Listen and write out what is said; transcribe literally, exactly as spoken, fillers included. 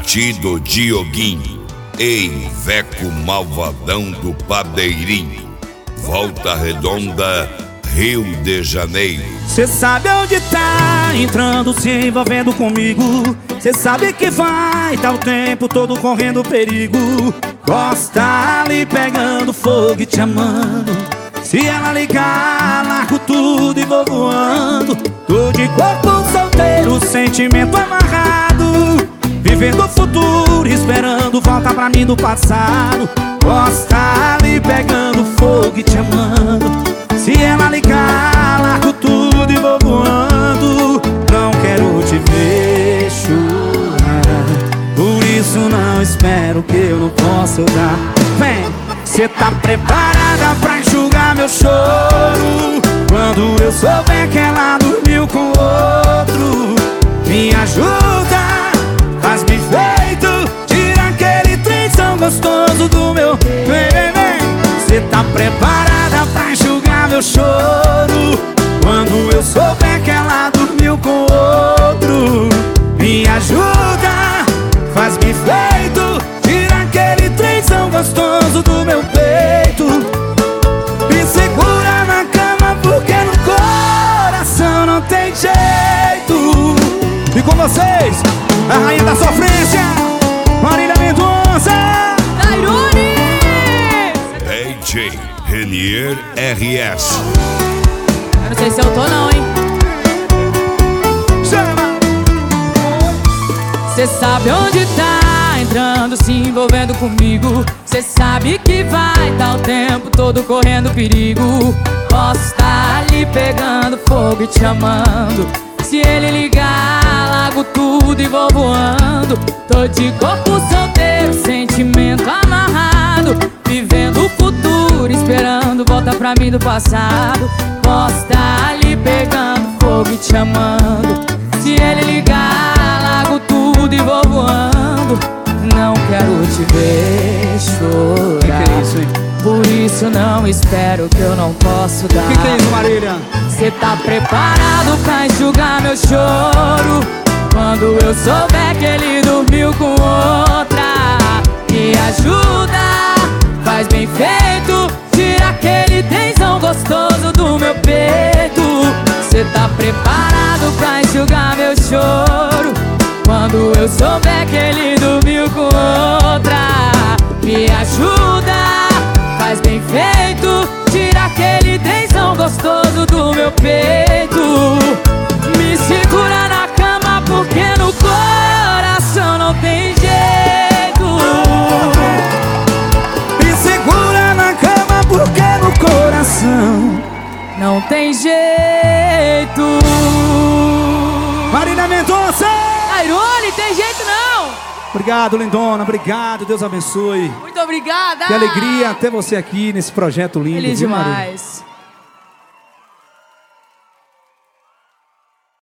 Tito Dioguinho, ei, Veco malvadão do padeirinho, Volta Redonda, Rio de Janeiro. Cê sabe onde tá entrando, se envolvendo comigo. Cê sabe que vai, tá o tempo todo correndo perigo. Gosta ali pegando fogo e te amando. Se ela ligar, largo tudo e vou voando. Tô de corpo solteiro, sentimento amarrado, vivendo o futuro, esperando volta pra mim do passado. Gosta ali pegando fogo e te amando. Se ela ligar, largo tudo e vou voando. Não quero te ver chorar, por isso não espero que eu não possa dar. Vem, cê tá preparada pra enxugar meu choro quando eu souber que ela dormiu com outro? Me ajuda, faz-me feito, tira aquele trem tão gostoso do meu. Vem, vem, vem. Cê tá preparada pra enxugar meu choro quando eu souber que ela dormiu com outro? Me ajuda, faz-me feito, tira aquele trem tão gostoso do meu peito. Me segura na cama porque no coração não tem jeito. E com vocês, a rainha da sofrência, Marília Mendonça. Tairone! D J Renier R S. Eu não sei se eu tô não, hein? Chama! Cê sabe onde tá entrando, se envolvendo comigo. Cê sabe que vai tá o tempo todo correndo perigo. Posso estar ali pegando fogo e te amando. Se ele ligar, largo tudo e vou voando. Tô de corpo solteiro, sentimento amarrado, vivendo o futuro, esperando volta pra mim do passado. Posso estar ali pegando fogo e te amando. Se ele ligar, largo tudo e vou voando. Não quero te ver chorar, Que que é isso, hein? por isso não espero que eu não posso dar. Que que é isso, Marília? Cê tá preparado pra enxugar meu choro quando eu souber que ele dormiu com outra? Me ajuda, faz bem feito, tira aquele tensão gostoso do meu peito. Cê tá preparado pra enxugar meu choro quando eu souber que ele dormiu com outra? Me ajuda, faz bem feito, tira aquele tensão gostoso do meu peito. Me segura na cama porque no coração não tem jeito. Me segura na cama porque no coração não tem jeito. Marília Mendonça! Tairone, tem jeito não. Obrigado, lindona, obrigado, Deus abençoe. Muito obrigada. Que alegria ter você aqui nesse projeto lindo, Feliz viu, Marília? demais.